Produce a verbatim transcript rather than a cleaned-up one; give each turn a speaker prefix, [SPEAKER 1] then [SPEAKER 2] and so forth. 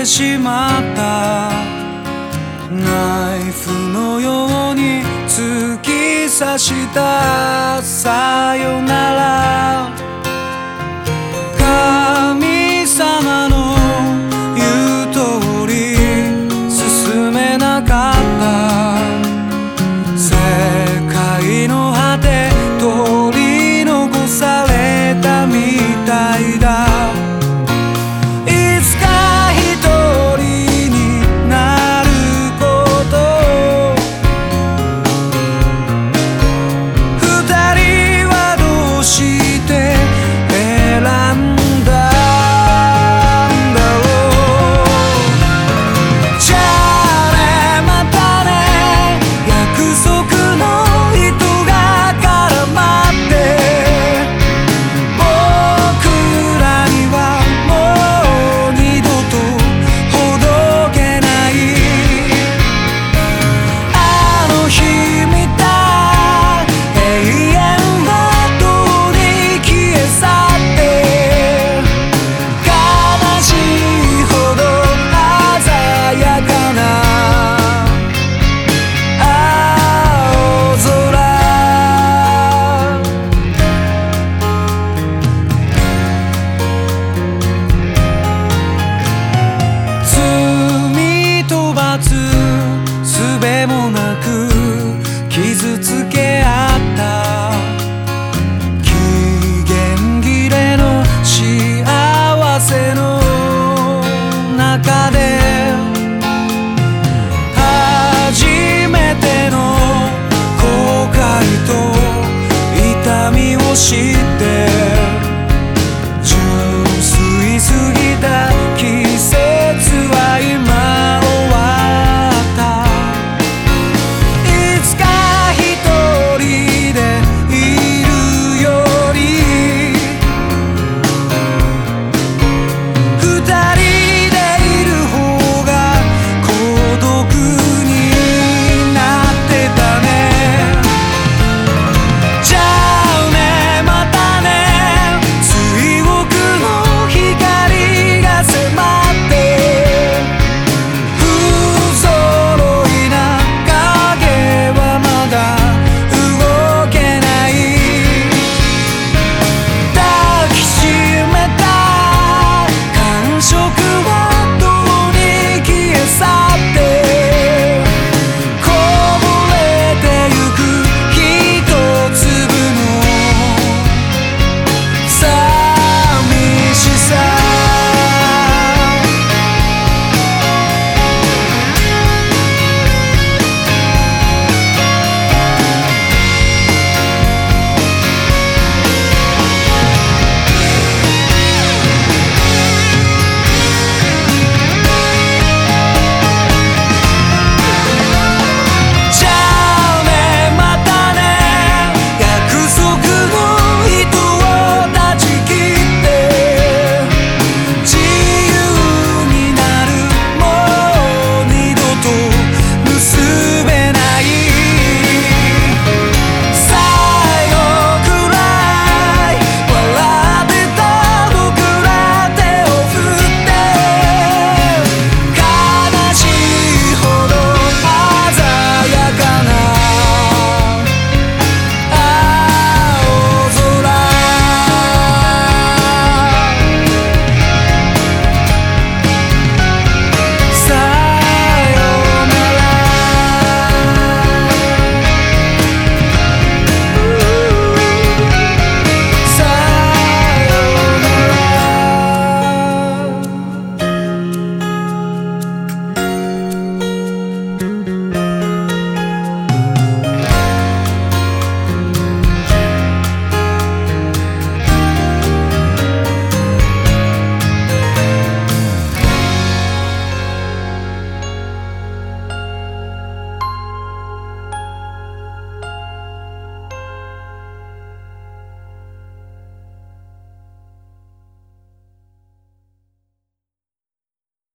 [SPEAKER 1] しまった。ナイフのように突き刺したさよなら。神様の言う通り進めなかった。世界の果て取り残されたみたいだ。いつか一人になることを二人はどうして選んだんだろう。じゃあねまたね、約束の糸が絡まって僕らにはもう二度とほどけない。あの日見た永遠はどうに消え去って悲しいほど鮮やかな青空。罪と罰すべもなく傷つけ合った。期限切れの幸せの中で初めての後悔と痛みを知